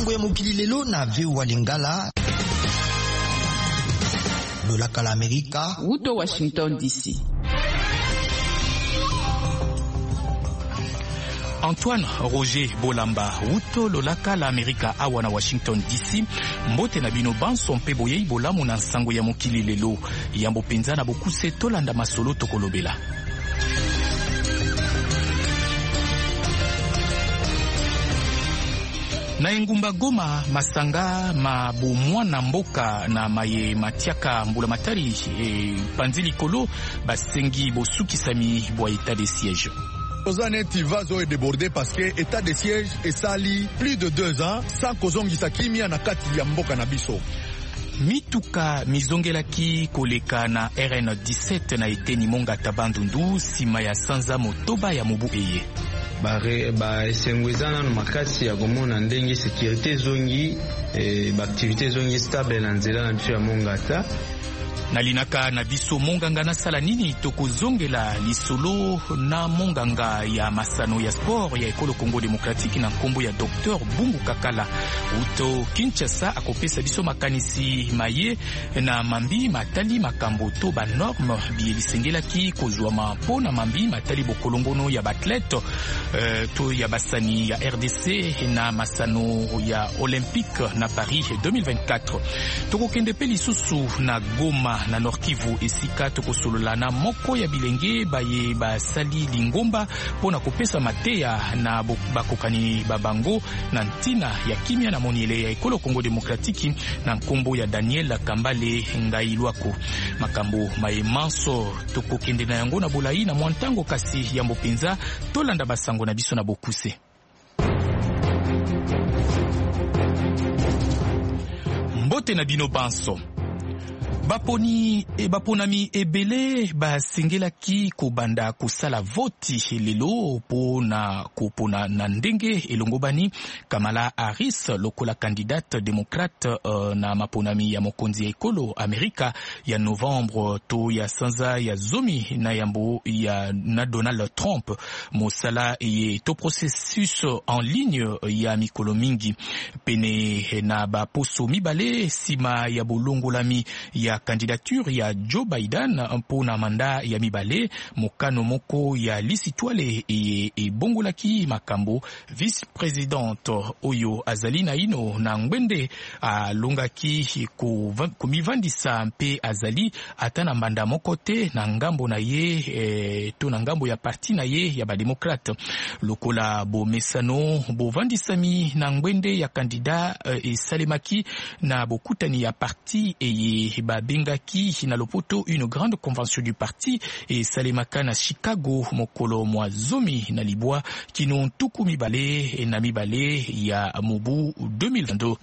sango ya mokili lelo na VOA Lingala. Lolaka la Amerika. Wuto Washington DC. Antoine Roger Bolamba, Wuto Lolaka la Amerika awa na Washington DC, mbote na bino banso mpe boyei bolamu na sango ya mokili lelo, yambo penza na bokuse tolanda masolo tokolobela. Na engumba Goma, Masanga, mabumwana mboka na maye matiaka mbula matari panzili kolo basengi bosukisami bwa état de siège. Ozaneti vazo est débordé parce que état de siège est sali plus de 2 ans sans kozongisa kimia na kati ya mboka na biso. Mituka mizongelaki koleka na RN17 na eteni monga tabandundu sima ya sanza motoba ya mubu eye. Ba esengwezana no makasi ya komona ndenge sécurité zongi ba activité zongi stable na nzela na biso ya mongata. Nalinaka na biso monganga na sala nini tokozongela lisolo na monganga ya masano ya sport ya ekolo Congo Démocratique na nkombo ya Dr Bungu Kakala uto Kinshasa akopesa biso makanisi maye na mambi matali makambo to ba norme bielisengelaki kozwama mpona mambi matali bokolongono ya bathlete to ya basani ya RDC na masano ya Olympique na Paris 2024. Tokokende pe lisusu na Goma na Nord Kivu esika tokosolola na moko ya bilenge baye basali lingomba pona kopesa mateya na bakokani babango na ntina ya kimia na moniele ya ekolo Congo Démocratique na nkombo ya Daniel Kambale Ngailwako. Makambo maye manso tokokende na yango na bolai na mwantango kasi ya mbopenza tolanda basango na biso na bokuse. Mbote na bino banso. Baponami ebele basengelaki kobanda kosala voti lelo pona na ndenge elongobani Kamala Harris lokola candidate démocrate na maponami ya mokonzi ya ekolo Amerika ya Novembre to ya sanza ya zomi na yambo ya na Donald Trump mosala ye to processus en ligne ya mikolo mingi pene na baposo mibale sima ya bolongolami ya candidature ya Joe Biden mpona manda ya mibale mokano moko ya lisitwale e bongolaki makambo vice-présidente oyo azali na ino na ngwende alongaki kumivandisa mpe azali ata na mbanda moko te na ngambo na ye to na ngambo ya parti na ye ya bademokrate lokola bomesano bovandisami na ngwende ya kandida esalemaki na bokutani ya parti eye babengaki na lopoto une grande convention du parti esalemaka na Chicago mokolo mwa zomi na libwa kino ntuku mibale na mibale ya mobu 2022.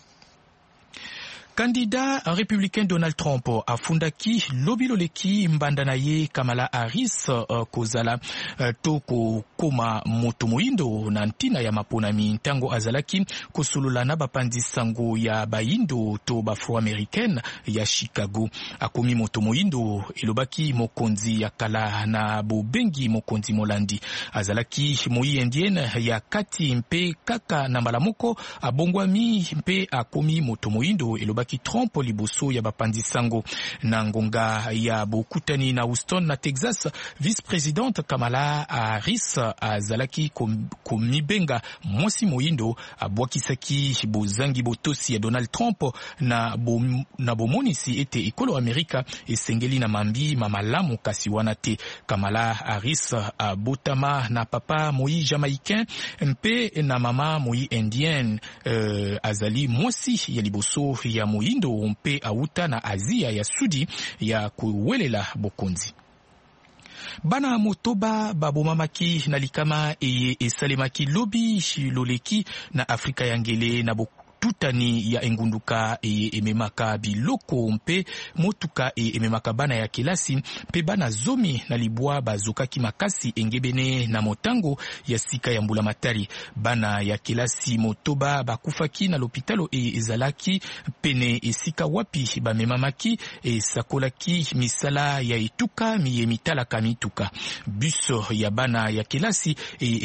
Candidat républicain Donald Trump afundaki lobiloleki mbanda na ye Kamala Harris kozala toko koma moto moindo na ntina ya maponami ntango azalaki kosulula na bapandi sango ya baindo to bafro-américaine ya Chicago. Akomi moto moindo elobaki mokonzi ya kala na bobengi mokonzi molandi azalaki moi indienne ya kati mpe kaka na malamoko abongwami mpe akomi moto moindo elobaki Trump liboso ya bapandi sango na ngonga ya bokutani na Houston na Texas. Vice-présidente Kamala Harris azalaki komibenga mwasi moindo abwakisaki bozangi botosi ya Donald Trump na bomonisi ete ekolo Amerika esengeli na mambi mamalamu kasi wana te. Kamala Harris abotama na papa moi jamaïcain mpe na mama moi indienne azali mwasi ya liboso ya moindo mpe auta na Asia ya Sudi ya kuwelela bokonzi. Bana motoba babomamaki na likama esalemaki lobi loleki na Afrika ya ngele na bokutani ya engunduka ememaka biloko mpe motuka ememaka bana ya kelasi mpe bana zomi na libwa bazokaki makasi engebene na motango ya sika ya Mbulamatari. Bana ya kelasi motoba bakufaki na lopitalo ezalaki pene esika wapi bamemamaki esakolaki misala ya etuka miye mitalaka mituka. Bus ya bana ya kelasi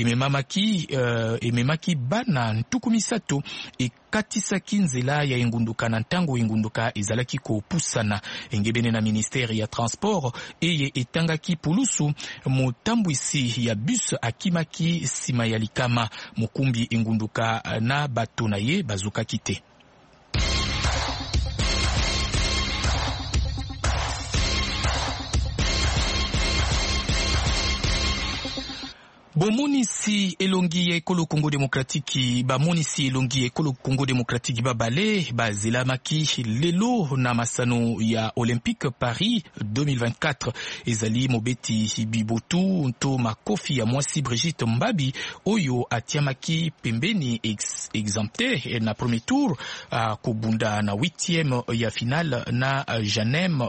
ememaki bana ntuku misato katisaki nzela ya engunduka na ntango engunduka ezalaki kopusana engebene na ministère ya transport etangaki pulusu motambwisi ya bus akimaki sima ya likama mokumbi engunduka na bato na ye bazokaki te. Bomonisi elongi ekolo Congo Démocratique bamonisi elongi ekolo Congo Démocratique babale bazelamaki lelo na masano ya Olympique Paris 2024 ezali mobeti bibotu nto makofi ya mwasi Brigitte Mbabi oyo atiamaki pembeni exempté na premier tour kobunda na 8e ya finale na Janem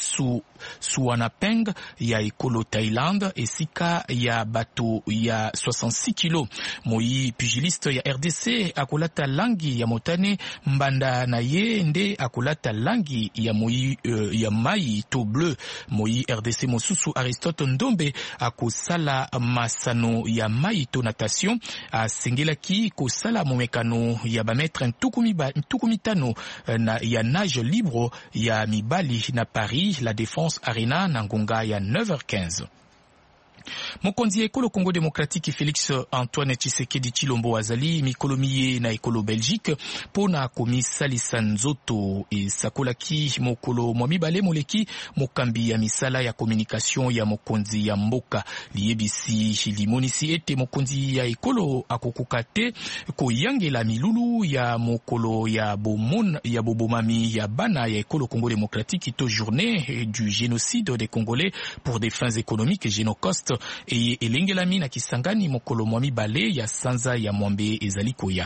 Suwanapeng ya ekolo Thailand esika ya bato ya 66 kilo. Moi pugiliste ya RDC akolata langi ya motane mbanda na ye nde akolata langi ya moi ya mai to bleu. Moi RDC mosusu Aristote Ndombe akosala masano ya mai to natation asengelaki kosala momekano ya bametre ntuku mitano na ya nage libre ya mibali na Paris La Défense Arena na ngonga ya 9h15. Mokonzi ekolo Congo Démocratique Félix Antoine Tshisekedi Chilombo azali mikolo miye na ekolo Belgique pona komisalisa nzoto esakolaki mokolo mwa mibale moleki mokambi ya misala ya communication ya mokonzi ya mboka liyebisi limonisi ete mokonzi ya ekolo akokoka te koyangela milulu ya mokolo ya bobomami ya bana ya ekolo Congo Démocratique to journée du génocide des Congolais pour des fins économiques Génocost elengelami na Kisangani mokolo mwa mibale ya sanza ya mwambe ezali koya.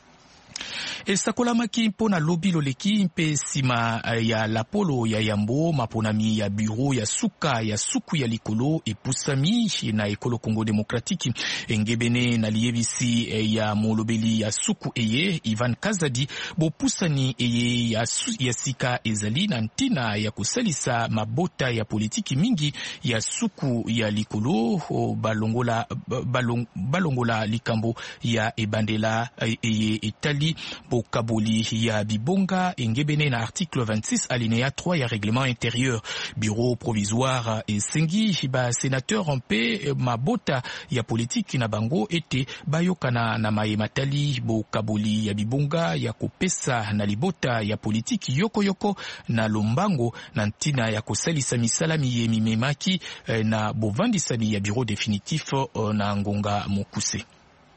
Esakolamaki mpona lobi loleki mpe sima ya lapolo ya yambo maponami ya bureau ya suku ya likolo epusami na ekolo Congo Démocratique engebene na liebisi ya molobeli ya suku eye Ivan Kazadi bopusani eye ya sika ezali na ntina ya kusalisa mabota ya politiki mingi ya suku ya likolo balongola likambo ya ebandela eye etali kaboli ya bibonga engebene na article 26 alinéa 3 ya règlement intérieur. Bureau provisoire esengi ba sénateur mpe mabota ya politique na bango ete bayokana na mayematali kaboli ya bibonga ya kopesa na libota ya politique yoko na lombango na ntina ya kosalisa misala miye mimemaki na bovandisani ya bureau définitif na ngonga mokuse.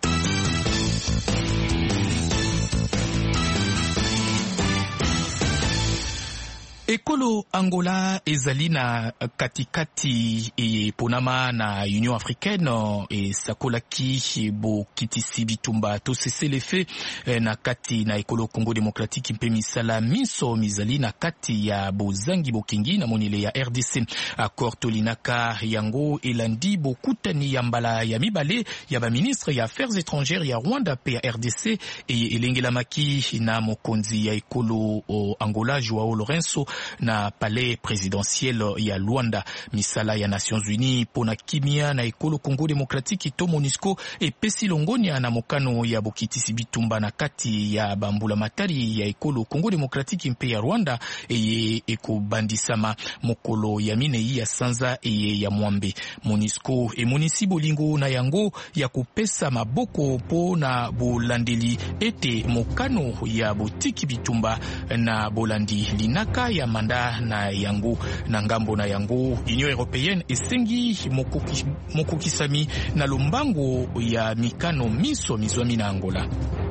Ekolo Angola ezali na katikati ponama na Union Africaine sakolaki bokitisi bitumba to cessez-le-feu na kati na ekolo Congo Démocratique mpe misala miso mizali na kati ya bozangi bokingi na monile ya RDC. Accord tolinaka yango elandi bokutani ya mbala ya mibale ya ba ministre ya affaires étrangères ya Rwanda pe ya RDC elengelamaki na mokonzi ya ekolo Angola Joao Lourenço na palais présidentiel ya Luanda. Misala ya Nations Unies pona kimia na ekolo Congo Démocratique to MONUSCO epesi longonia na mokano ya bokitisi bitumba na kati ya Mbulamatari ya ekolo Congo Démocratique mpe ya Rwanda ekobandisama mokolo ya minei ya sanza ya mwambe. MONUSCO emonisi bolingo na yango ya kopesa maboko pona bolandeli ete mokano ya botiki bitumba na bolandi linaka ya manda na yango na ngambo na yango. Union Européenne esengi mokokisami na lombango ya mikano miso mizwami na Angola.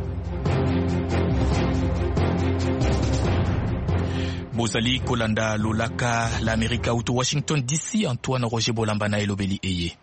Bozali kolanda lolaka la Amerika uto Washington DC. Antoine Roger Bolamba na elobeli eye.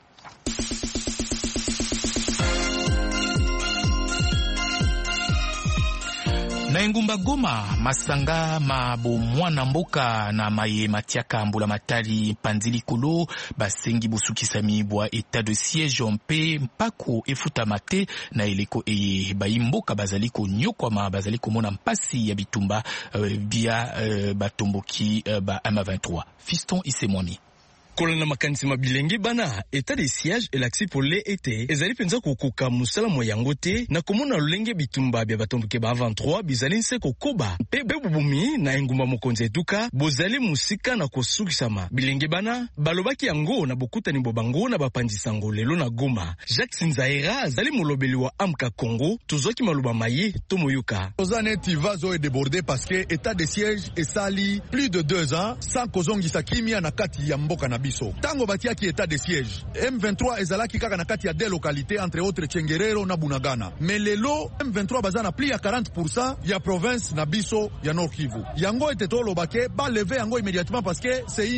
Na engumba Goma, masanga mabomwana mboka na maye matiaka mbula matali panzili kolo basengi busukisami bwa état de siège mpe mpako efuta mate na eleko eye bayimboka bazaliko nyokwama bazaliko mona mpasi ya bitumba bia batomboki ba M23. Fiston Isemwami. Kolana makanisi mabilenge bana état de siège elaksi pole ete ezali penza kokoka musala moyango te na komona lolenge bitumba bya batomboke ba 23 bizali nse kokoba mpe bebubumi na engumba mokonzi eduka bozali musika na kosukisama bilenge bana balobaki yango na bokutani bobango na bapanzisango lelo na Goma. Jacques Sinzaira azali molobeli wa Amka Congo tozwaki maloba maye tomoyoka Ozaneti vazo est débordé parce que état de siège esali plus de 2 ans sans kozongisa kimia na kati ya mboka na biso. Tango batiaki état de siège M23 ezalaki kaka na kati ya deux localités entre autres Tchengerero na Bunagana. Mais lelo M23 bazana plus ya 40% ya province na biso ya Nord Kivu. Yango était olobake ba lever yango immédiatement parce que c'est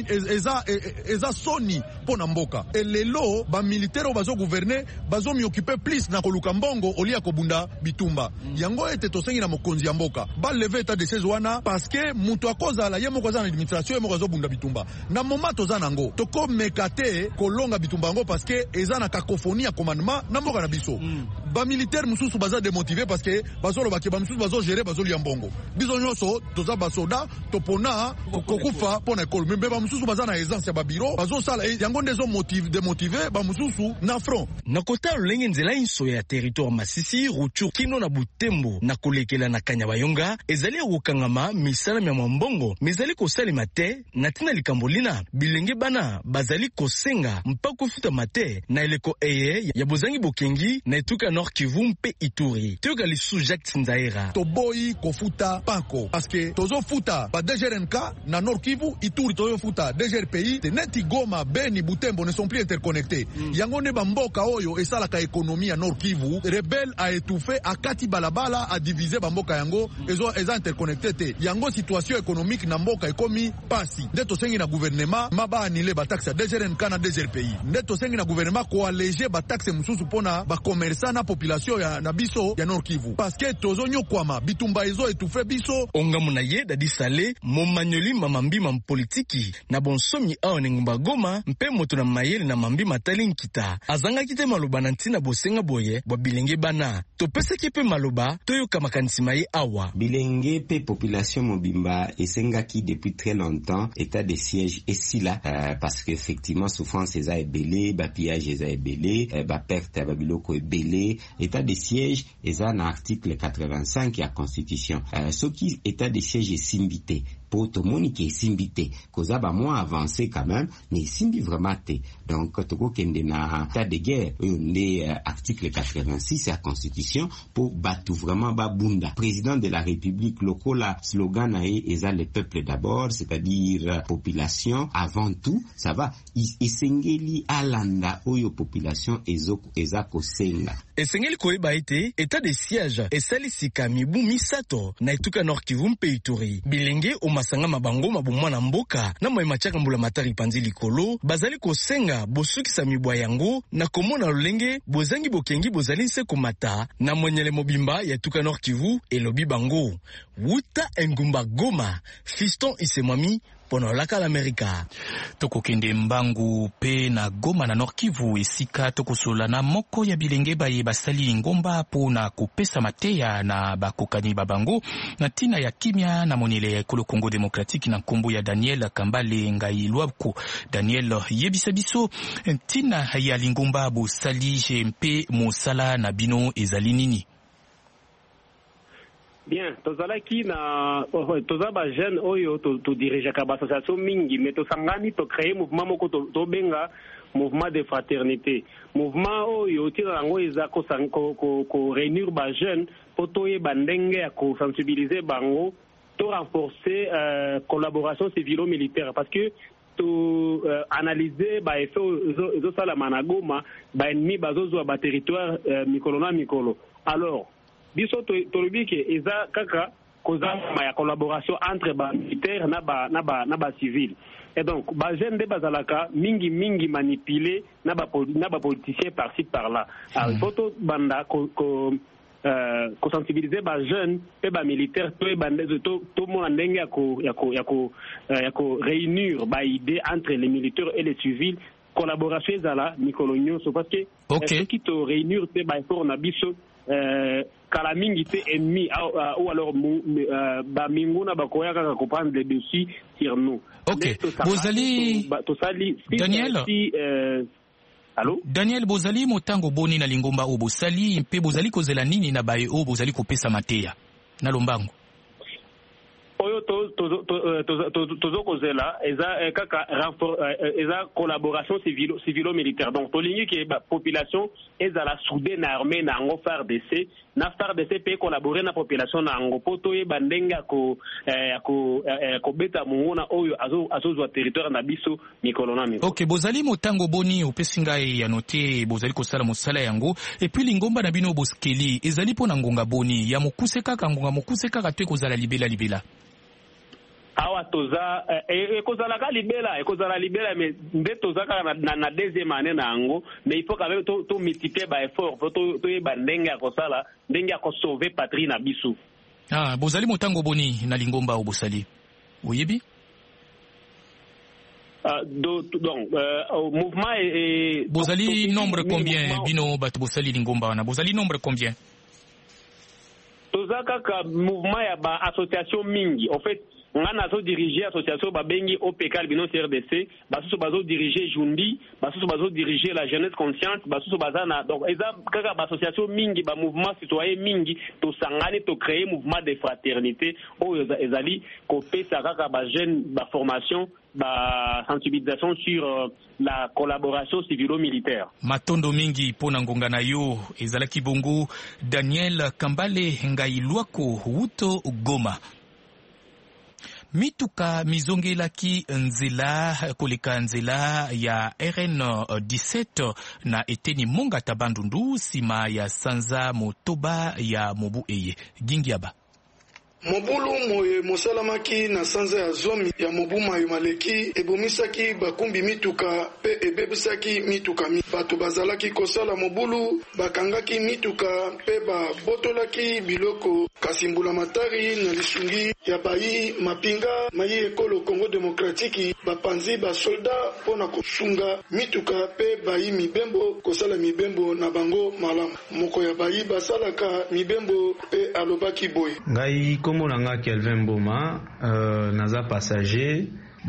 eza soni pona mboka. Et lelo ba militaire bazo gouverner bazo mi occuper plus na koluka mbongo olia kobunda bitumba. Yango était tosengi na mokonzi ya mboka. Ba lever état de siège wana parce que mutu akoza la yemo koza na administration yemo kozo bunda bitumba. Na moment tozana ngo toko mekate kolonga bitumba ngo parce que eza na cacophonie ya commandement na mboka na biso. Ba militaire mususu baza démotivé parce que bazolo bake ba mususu bazo gérer bazoli ya mbongo. Biso nyonso toza basoda topona kokufa pona ekolo. Mbe ba mususu baza na aisance ya ba bureau bazo sala yango ndezo démotivé ba mususu na front. Na kota lolenge nzela inso ya territoire Masisi, Rutshuru, Kino na Butembo na kolekela na Kanyabayonga ezali okangama misala mya mbongo mezali kosalema te na tina likambolina bilenge bana bazali kosenga mpako futa mate na eleko eye ya bozangi bokengi na etuka Nord Kivu mpe Ituri. Tioka lisu Jacques Sinzaira. Toboyi kofuta pako parce que tozo futa ba DGRNK na Nord Kivu, Ituri tozo futa DGRPI, neti Goma, Beni, Butembo ne sont plus interconnectés. Yango ne bamboka oyo esala ka économie à Nord Kivu, rebelle a étouffé akati balabala a divisé bamboka yango eza interconnecté te. Yango situation économique na mboka ekomi pasi. Ndeto sengi na gouvernement maba anile ba taxe DGRNK na DGRPI. Ndeto sengi na gouvernement ko alléger ba taxe mususu pona ba commerçant na population ya na biso ya Nord Kivu. Parce que tozo nyokwama bitumba ezo étouffé biso. Onga munaye dadi sale momanyoli mamambi mam politiki na bonsomi awo ngumba Goma mpe moto na mayele na mambi matali nkita. Azanga kite maloba na ntina bosenga boye bwa bilenge bana. Topese kipe maloba toyoka makanisi maye awa. Bilenge pe population mobimba esenga ki depuis très longtemps état de siège ici là parce que effectivement souffrance eza ebele, ba pillage eza ebele, ba perte ba biloko ebele. État de siège eza na article 85 ya constitution. Ce qui état de siège est simbité pour tout le monde qui est simbité cause ba moins avancé quand même mais simbi vraiment té. Donc toko kende na état de guerre on article 86 ya constitution pour battre vraiment babunda. Président de la République lokola slogan nae eza le peuple d'abord, c'est-à-dire population avant tout. Ça va isengeli alanda oyo population eza kosenga esengeli koyeba ete état de siège esali sika mibu misato na etuka Nord Kivu mpe Ituri. Bilenge o masanga mabango mabumwa na mboka na moye machaka mbula matari panzi likolo bazali kosenga bosukisa mibwa yango na komona lolenge bozangi bokengi bozali nse komata na mwenyele mobimba ya etuka Nord Kivu elobi bango. Wuta engumba Goma, Fiston Isemwami pono laka l'Amerika. Toko kende mbangu pe na Goma na Nord Kivu esika toko sola na moko ya bilenge baye basali ngomba po na kopesa mateya na bakokani babango na tina ya kimia na monele ya ekolo Congo Démocratique na nkombo ya Daniel Kambale Ngai Lwabko. Daniel yebisa biso tina ya lingomba bo sali mpe mosala na bino ezali nini? Bien, tozalaki na tozaba jeune oyo to dirige ka association mingi mais to sangani to créer mouvement moko to benga mouvement de fraternité. Mouvement oyo tira ngo eza ko réunir ba jeune poto ye bandenge ya ko sensibiliser bango to renforcer collaboration civilo-militaire parce que to analyser ba effet zo sala managoma ba ennemi bazozwa ba territoire mikolo na mikolo. Alors biso tolobi ke eza kaka kozama ya collaboration entre ba militaire na ba civil. Et donc ba jeune de bazalaka mingi manipulé na ba politicien par-ci par-là. Alors photo banda ko kosensibiliser ba jeune pe ba militaire to mona ndenge ya ko réunir ba idée entre les militaires et les civils, collaboration ezala mikolo nyonso parce que qui to réunir te ba effort na biso kala mingi te ennemi ou alors ba minguna ba koyaka ko prendre le dessus sur nous. Bozali Daniel Allô? Daniel Bozali motango boni na lingomba o bosali mpe bozali kozela nini na baye o bozali kopesa mateya na lombango oyo tozo kozela eza kaka eza collaboration civilo militaire donc tolingi ke ba population ezala soudée na armée na ngo FARDC na FARDC pe collaborer na population na ngo poto ye bandenga ko beta mungona oyo azozwa territoire na biso mikolo na mikolo. OK, bozali motango boni opesinga ya noter bozali kosala mosala yango et puis lingomba na bino boskeli ezali pona ngonga boni ya mokuse kaka ngonga mokuse kaka te kozala libela awa toza ekozala ka libela mais nde toza kaka na deuxième année na yango mais il faut quand même to multiplier ba effort to yeba ndenge ya kosala ndenge ya sauver patrie na biso. Bozali motango boni na lingomba obosali oyebi donc mouvement et bozali nombre combien bino bato bosali lingomba wana bozali nombre combien toza kaka mouvement ya ba association mingi en fait ngana zo diriger association babengi OPK bino CRDC basusu bazo diriger Jundi basusu bazo diriger la jeunesse consciente basusu bazana donc eza kaka ba association mingi ba mouvement citoyen mingi to sangane to créer mouvement de fraternité o ezali ko pesa kaka ba jeune ba formation ba sensibilisation sur la collaboration civilo-militaire. Matondo mingi pona ngonga na yo ezalaki bongo. Daniel Kambale Ngailwako Wuto Goma. Mituka mizongelaki nzela koleka nzela ya RN17 na eteni monga tabandundu sima ya sanza motoba ya mobu eye gingiaba. Mobulu moye mosalamaki na sanza ya zomi ya mobu mayo maleki ebomisaki bakumbi mituka pe ebebisaki mituka bato bazalaki kosala mobulu bakangaki mituka pe babotolaki biloko kasimbula matari na lisungi ya bayi mapinga mayi ekolo Congo Demokratiki bapanzi basolda pona kosunga mituka pe bayi mibembo kosala mibembo na bango malamu moko ya bayi basalaka mibembo pe alobaki boye ngai komona Kelvin Boma naza passager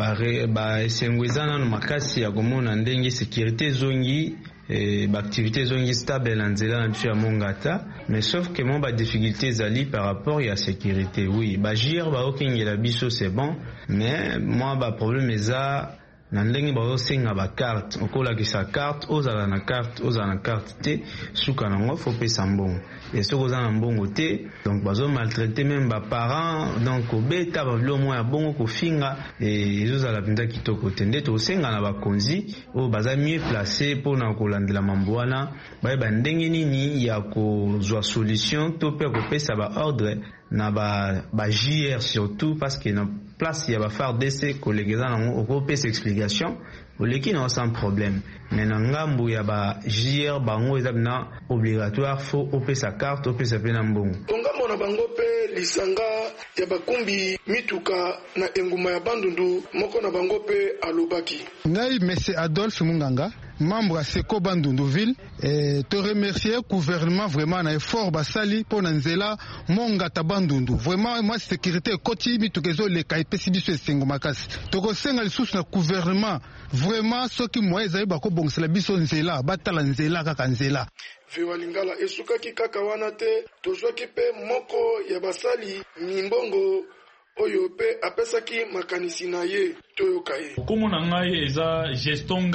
ba esengwezana no makasi ya komona ndenge sécurité zongi ba activité zongi stable na nzela na biso ya Mongata mais sauf que mon ba difficulté zali par rapport à sécurité oui ba jir ba okengela biso c'est bon mais moi ba problème eza na ndenge bazosenga ba carte okola kisa carte ozala na carte te suka nango faut pesa mbongo et ce que na mbongo te donc bazo maltraiter même ba parents donc obeta ba vlo mo ya bongo ko finga et ezozala pinda kitoko te nde to senga na bakonzi o baza mieux placé pour na kolandela mamboana ba ndenge nini ya ko zwa solution to pe ko pesa ba ordre na ba JR surtout parce que na place ya ba FARDC collègues nango okopesa explication oleki na sans problème mais na ngambu ya ba JR bango ezabina obligatoire faut opesa carte opesa pena mbongo ngambo na bango pe lisanga ya bakumbi mituka na enguma ya bandundu moko na bango pe alobaki ngai monsieur Adolphe Munganga membre à Seko Bandunduville et te remercier gouvernement vraiment na effort basali pour nzela monga tabandundu vraiment moi sécurité koti mitukezo le kaipesi biso esengo makasi to ko senga lisusu na gouvernement vraiment soki moyeza ba ko bongsela biso nzela batala nzela kaka nzela Viwalingala esukaki kaka wana te tozwaki pe moko ya basali mimbongo oyo pe apesaki makanisi na ye toyoka ye komo na ngai eza gestion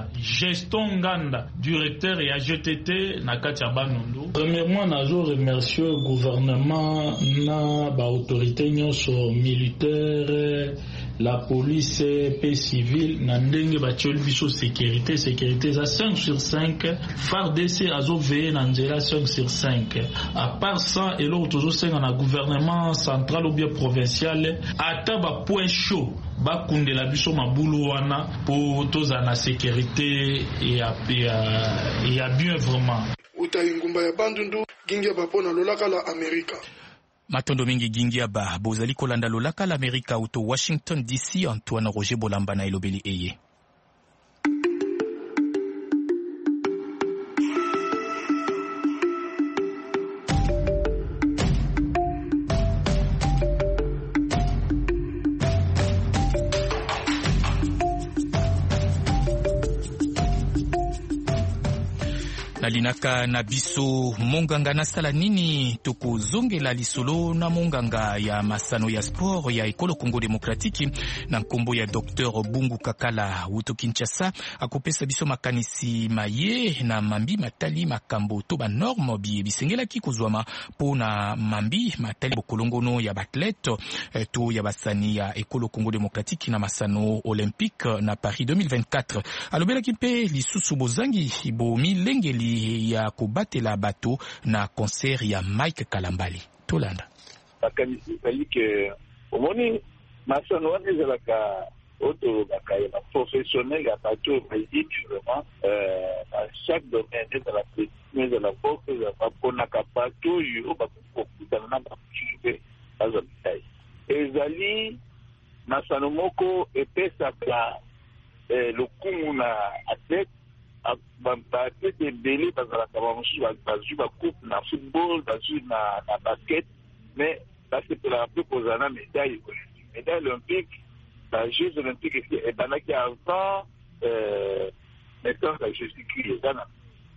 nganda directeur ya GTT na kati ya Bandundu. Premièrement nazo remercier gouvernement na ba autorité nyonso militaire la police pe civile na ndenge batioli biso sécurité za 5 sur 5 FARDC azo veiller na nzela 5 sur 5 à part ça elo tozo senga na gouvernement central ou bien provincial ata ba point chaud bakundela biso mabulu wana po toza na sécurité et ya bien vraiment. uta ingumba ya bandundu gingia bapona lolaka la Amerika. Matondo mingi gingia ba bozali kolanda lolaka la Amerika uto Washington DC. Antoine Roger Bolamba na elobeli eye. Nalinaka na biso monganga nasala nini tokozongela lisolo na monganga ya masano ya sport ya ekolo Congo Demokratiki na nkombo ya Dr Bungu Kakala wuto Kinshasa akopesa biso makanisi maye na mambi matali makambo to ba norme bisengelaki kozwama pona mambi matali bokolongono ya bathlete to ya basani ya ekolo Congo Demokratiki na masano olympique na Paris 2024. Alobelaki mpe lisusu bozangi bo milengeli ya kubatela bato na concert ya Mike Kalambali. Tolanda. Makanisi ke omoni masano wana ezalaka oto bakaya na professionnel ya bato baidi vraiment à chaque domaine de la technique de la boxe ya pona kapato yo bakokutana na bakibe azamitai ezali masano moko epesaka lokumu na athlète bathlète ebele bazalaka bamosusu bazwi bacoup na football bazwi na basket mais basepelaka mpe kozala na médaille olympique na jeux olympique ebandaki avant naissance ya Jésus-Christ eza na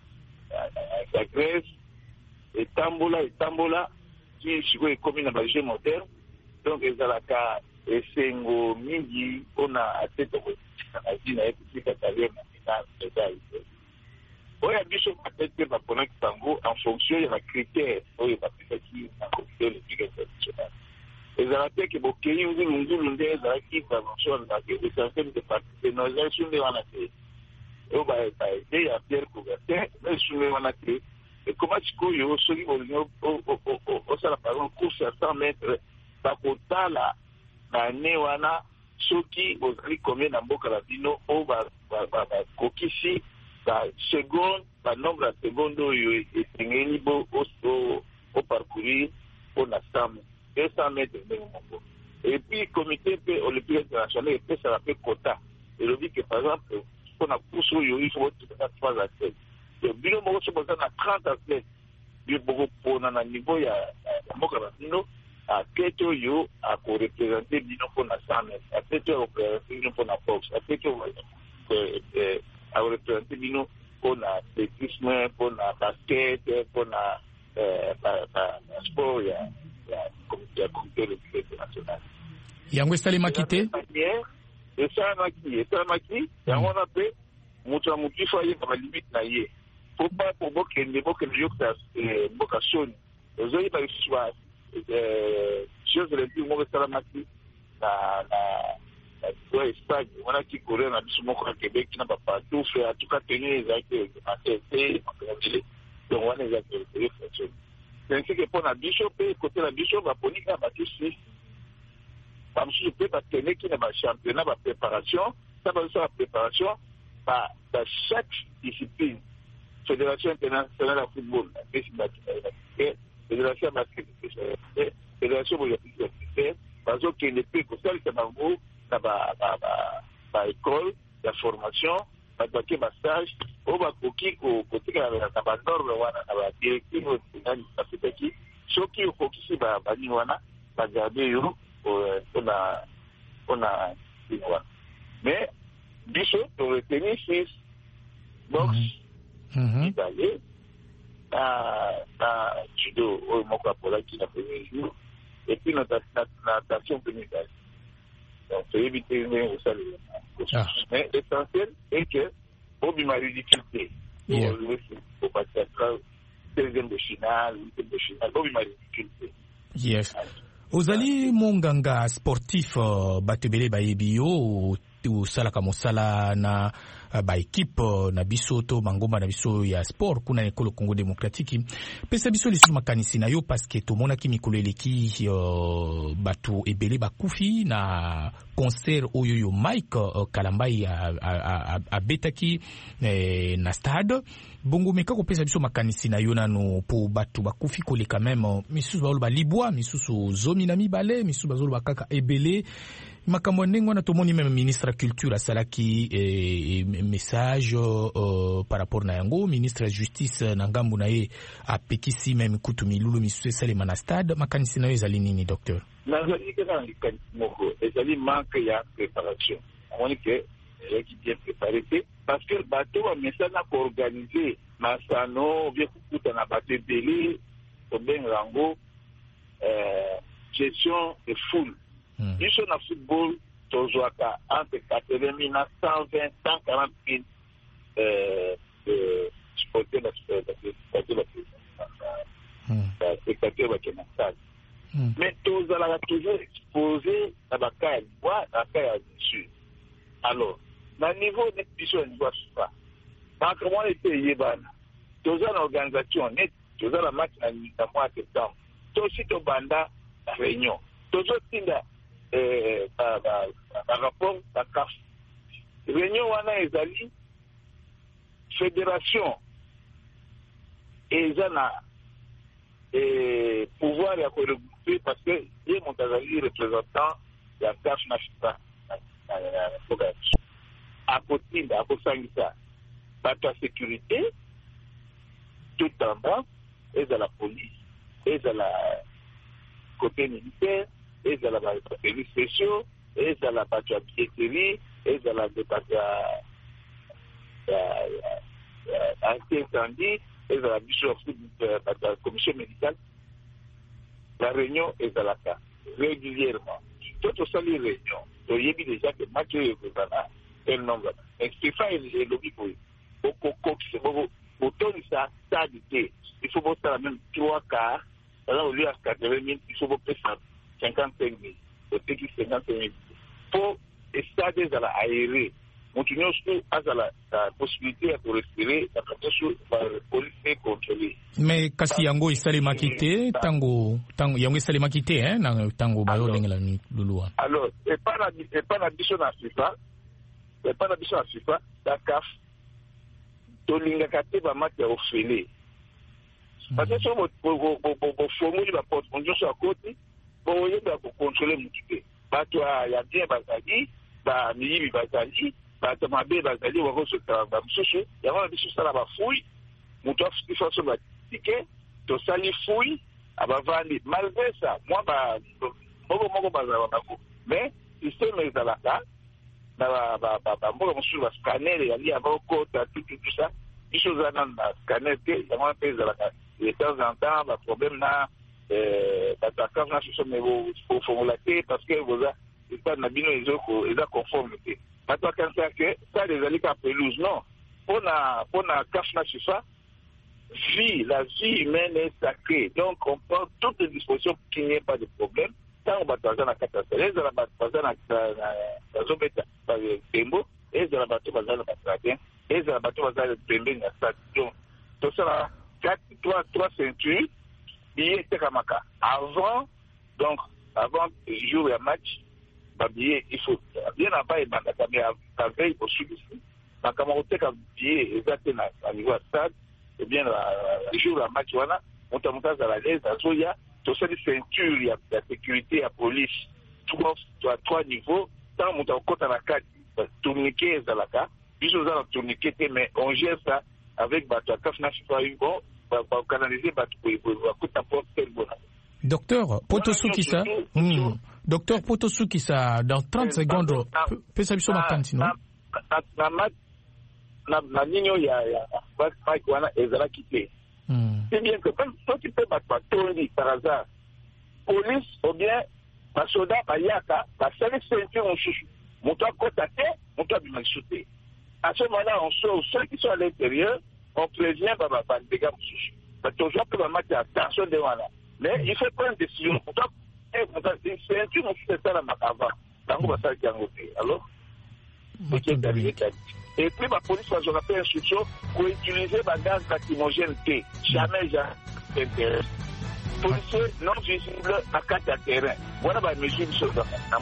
Grèce etambola ti sikoyo ekomi na bajeux moderne donc ezalaka esengo mingi mpona athlète okotika na vi na ye kotika carrière na médaille oyo biso batete baponaki bango en fonction ya bacritère oyo bapesaki na comité olympique international ezala te ke bokei ngulungulu nde ezalaki bamosoalaki essentiel de participe no ezali su nde wana te oyo baede ya Pierre Coubertin esu nde wana te ekoma sikoyo soki bolingi osala par exemple course ya 100 mètres bakotala na ne wana soki ozali combien na mboka na bino oyo bakokisi seconde ba nombre ya seconde oyo esengeli oparcourir mpona 200 mètres ndenge moko et puis comité mpe olympique international epesaka mpe quota elobi ke par exemple mpona course oyo il faut botikaka 3 athlètes bino moko so boza na 30 athlètes yo bokopona na niveau ya mboka na bino athlète oyo akorepresente bino mpona 100 mètres athlète oyo akorepresente bino mpona boxe athlète oyo akorepresente bino mpona athlétisme mpona basket mpona sport ya comité olympique international yango esalemaki te esalemaki yango wana mpe moto ya mokifu ayeba balimite na ye po pa po bokende yokuta mboka soni ozoyeba lisusu ba jeux olympique moko esalemaki na Espagne wanaki korea na biso moko ya Québec na bapatoufle atuka tenu ezalaki matete donc wana ezalaki fonctionne penseke mpona biso mpe kote na biso baponika bato 6 bamosusu mpe bateneki na bachampionnat bapréparation sa bazosala préparation ba chaque discipline fédération internationale ya football apesi fédération ya basket fédération olympique bazokende mpe kosalisa bango na baécole ya formation bazwaki bastage oyo bakoki kotika na banorme wana na badirective nani bapesaki soki okokisi banini wana bagarde yo mpona nini wana mais biso toreteni 6 boxe mibale na judo oyo moko apolaki na premier jour et puis na natation mpe mibale donc toyebi te ndenge kosalela mais l'essentiel est que obima ridicule opatatra 16e de finale 8e de finale obima ridicule yes ozali monganga sportif bato ebele bayebi yo usalaka mosala na ba équipe na biso to bangomba na biso ya sport kuna ekolo Congo démocratique pesa biso lisu makanisi na yo parce que to monaki mikolo eleki batu ebele bakufi na concert oyo yo Mike Kalambai a betaki na stade bongo meka ko pesa biso makanisi na yo nano po batu bakufi ko le quand même misusu ba ba libwa misusu zomi na mibale misusu bazolo bakaka ebele makambo ndenge wana tomoni même ministre culture asalaki message par rapport na yango ministre ya justice na ngambu na ye apekisi même kutu milulu misusu esalema na stade makanisi na yo ezali nini docteur nazali kaka likanisi moko ezali manque ya préparation amoni ke ezalaki bien préparé te parce que bato bamesana koorganize masano vie kukuta na bato ebele tobenga yango gestion de foule. Biso na football tozwaka entre 80,000 na 120, 140,000 supporters na spectateurs bakena stade. Mais tozalaka toujours exposé na bakaya liwa na bakaya dessus. Alors, na niveau net biso ya niveau ya FIFA, makambo wana ete eyebana toza na organisation net toza na match na mois de septembre tosi tobanda réunion tozotinda rapport na CAF réunion wana ezali fédération eza na pouvoir ya koregrouper parce que ye moto azali représentant ya CAF na FIFA akotinda akosangisa bato ya sécurité tout en bas ezala police ezala côté militaire ezala baservices spéciaux ezala bato ya billetterie ezala bato ya anti-incendie ezala biso bato ya commission médicale la réunion ezalaka régulièrement to tosali réunion toyebi déjà que match oyo ekozala tel nombre mais FIFA elobi boye botondisa stade te il faut bosala même 3 quarts au lieu ya 80,000 il faut bopesa 55,000 oteki 55,000 po stade ezala aéré motu nyonso azala possibilité ya korespirer nyonso bapolice contrôler. Mais kasi yango esalemaki te tango yango esalemaki te na tango bayolengela lulua. Alors epa na biso na FIFA la CAF tolingaka te bamati ya ofele parce que so bofomoli baporte nyonso ya koti boyeba kokontrole motu te bato ya bien bazali bamiyibi bazali bato mabe bazali bakosota bamosusu yango na biso osala bafouille moto afuti so batike tosali fouille abavandi malgré ça mwa moko bazala bango mais systeme ezalaka na bamboka mosusu bascanner yali abakota tout ça biso oza na scanner te yango mpe ezalaka de temps en temps baproblème na bato akave na soso me bofongola te parce que boza stade na bino eza conforme te bato akanisaka ke stade ezali ka pelouse non mpona CAF na FIFA la vie humaine est sacrée donc on prend toutes les dispositions pour qu'il n'y ait pas de problème ntango bato baza na kati ya stade ezala bato baza bazobeta tembo ezala bato baza na bagradien ezala bato baza pembeni ya stade donc tosala 3 ceintures billet etekamaka avant jour ya match babillet il faut bien aba ebandaka mais la veille osukisi makambo koteka billet eza te na niveau ya stade et bien jour ya match wana moto azala lese azoya tosali ceinture ya sécurité ya police 3 niveaux ntango moto akokota na kati tourniquet ezalaka biso oza na tourniquet te mais on gère ça avec bato ya CAF na FIFA bon bakanalize bato bakuta porte bona. Docteur Potosukisa, Docteur Potosukisa, dans 30 secondes, pesa biso makanti no? Na nino ya Mike wana ezalaki te. C'est bien que quand tu peux battre tondi par hasard, police ou bien basoda bayaka basali ceinture mosusu moto akota te moto abimaki. À ce moment-là, on sort ceux qui sont à l'intérieur, on prévient des gars mosusu. Toujours pour la mettre attention de voilà. Mais il faut prendre des décisions. C'est un truc mosusu c'est ça la macava. Tango basali yango te. Alors ce qui est arrivé. Et puis la police va donner instruction pour utiliser la gaz lacrymogène T. Jamais j'intéresse. Policiers non visibles à 4 terrain. Voilà la mesure de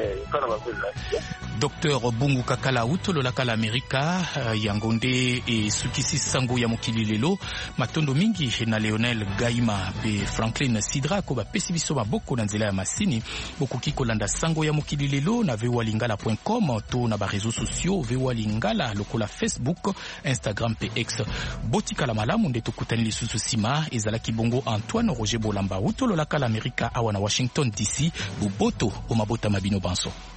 Dr Bungu Kakala Utolo Lakala Amerika Yangonde et Sukisi Sango ya mokili lelo matondo mingi na Lionel Gaima pe Franklin Sidra ko ba pesibiso maboko na nzela ya masini boko kikolanda sango ya mokili lelo na vewalingala.com to na ba réseaux sociaux vewalingala lokola Facebook, Instagram pe X. Botika la malamu ndeto kutani lisusu sima ezala kibongo Antoine Roger Bolamba Utolo Lakala Amerika awana Washington DC Buboto o mabota mabino banso.